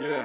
Yeah.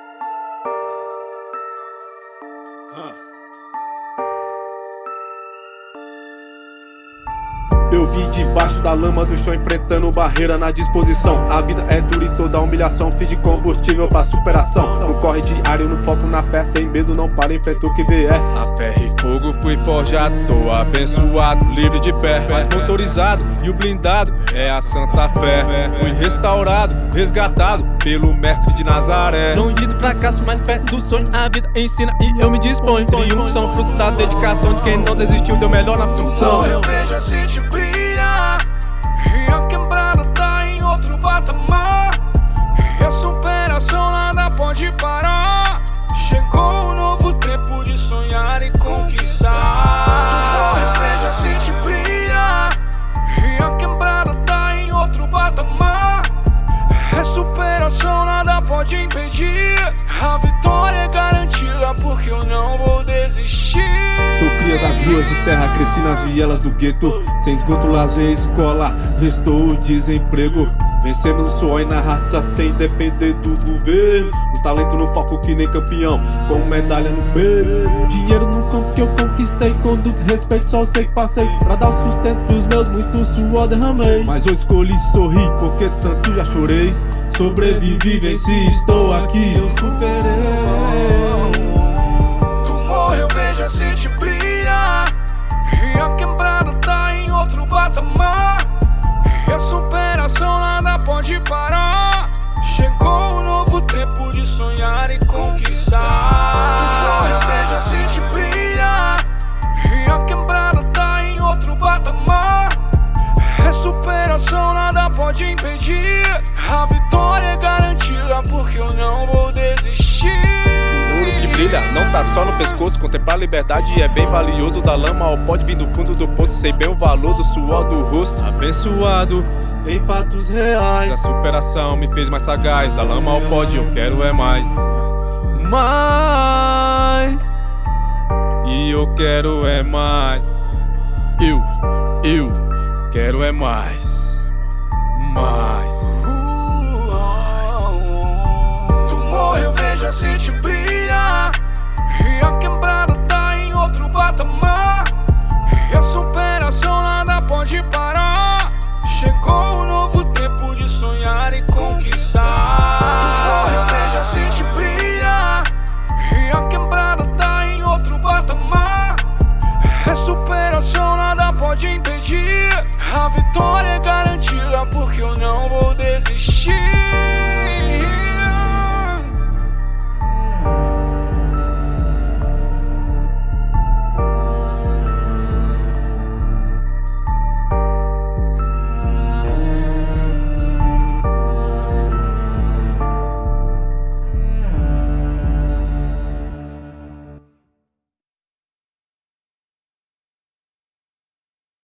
Eu vim debaixo da lama do chão, enfrentando barreira na disposição. A vida é dura e toda humilhação, fiz de combustível pra superação. No corre diário, no foco na fé, sem medo não para, enfrenta o que vier. A ferro e fogo fui forjado, tô abençoado, livre de pé, mais motorizado e o blindado é a Santa Fé. Fui restaurado, resgatado pelo mestre de Nazaré. Longe do fracasso, mais perto do sonho, a vida ensina e eu me disponho. Triunfos são frutos da dedicação de quem não desistiu, deu melhor na função. Eu vejo assim te brilha, e a quebrada tá em outro patamar, e a superação nada pode parar. Chegou um novo tempo de sonhar e conquistar. Eu vejo assim te brilha, e a quebrada tá em outro patamar, é superação nada pode impedir. A vitória é garantida porque eu não vou desistir. Sou cria das ruas de terra, cresci nas vielas do gueto. Sem esgoto, lazer, escola, restou o desemprego. Vencemos o sonho na raça sem depender do governo. O talento no foco que nem campeão, com medalha no peito. Dinheiro no campo que eu conquistei, conduta e respeito, só sei que passei. Pra dar o sustento dos meus, muito suor derramei. Mas eu escolhi sorrir, porque tanto já chorei. Sobrevivi, venci, estou aqui, eu superei. Eu vejo assim te brilha, e a quebrada tá em outro patamar, e a superação nada pode parar. Chegou um novo tempo de sonhar e conquistar. Eu vejo assim te brilha, e a quebrada tá em outro patamar, é superação nada pode impedir. A vitória é garantida porque eu não vou desistir. Ouro que brilha, não tá só no pescoço. Contemplar a liberdade é bem valioso. Da lama ao pode vir do fundo do poço. Sei bem o valor do suor do rosto. Abençoado em fatos reais, a superação me fez mais sagaz. Da lama ao pódio, eu quero é mais. Mais. E eu quero é mais. Eu quero é mais. Mais. Eu vejo assim te brilha, e a quebrada tá em outro patamar, e a superação nada pode parar. Chegou um novo tempo de sonhar e conquistar. Eu vejo assim te brilha, e a quebrada tá em outro patamar, é superação nada pode impedir. A vitória é garantida porque eu não